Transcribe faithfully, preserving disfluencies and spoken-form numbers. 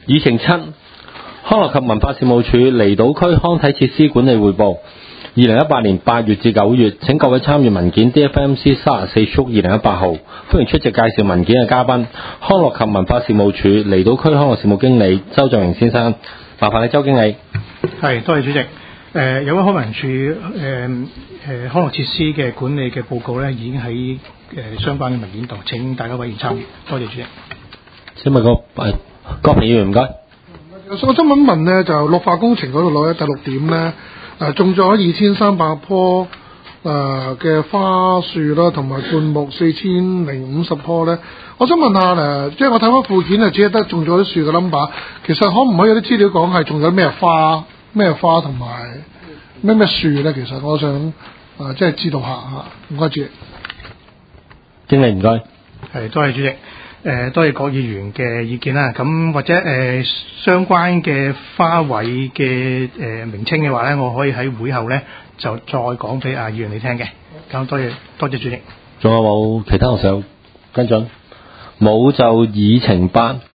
議程七，康樂及文化事務署離島區康體設施管理匯報。二零一八年八月至九月，請各位參閱文件 D F M C 三十四速二零一八號，歡迎出席介紹文件嘅嘉賓，康樂及文化事務署離島區康樂事務經理周振榮先生。麻煩你，周經理。 係，多謝主席。誒、呃，有關康文署誒誒康樂設施嘅管理嘅報告咧，已經喺誒、呃、相關嘅文件度，請大家委員參與。多謝主席。 請問個誒郭平議員唔該。 我想問問咧，就綠化工程嗰度攞咧第六點咧，誒種咗二千三百棵誒嘅花樹啦，同埋灌木四千零五十棵咧。我想問下誒，即係我睇翻附件啊，只係得種咗啲樹嘅 number， 其實可唔可以有啲資料講係種咗咩花、咩花同埋咩咩樹咧？其實我想誒、呃、即係知道下嚇。唔該，主席。 經理唔該。 係，多謝主席。誒、呃，多謝各議員嘅意見啦。咁或者誒、呃、相關嘅花卉嘅誒名稱嘅話咧，我可以喺會後咧就再講俾阿議員你聽嘅。咁多謝多謝主席。 仲有冇其他我想跟進？冇就議程八。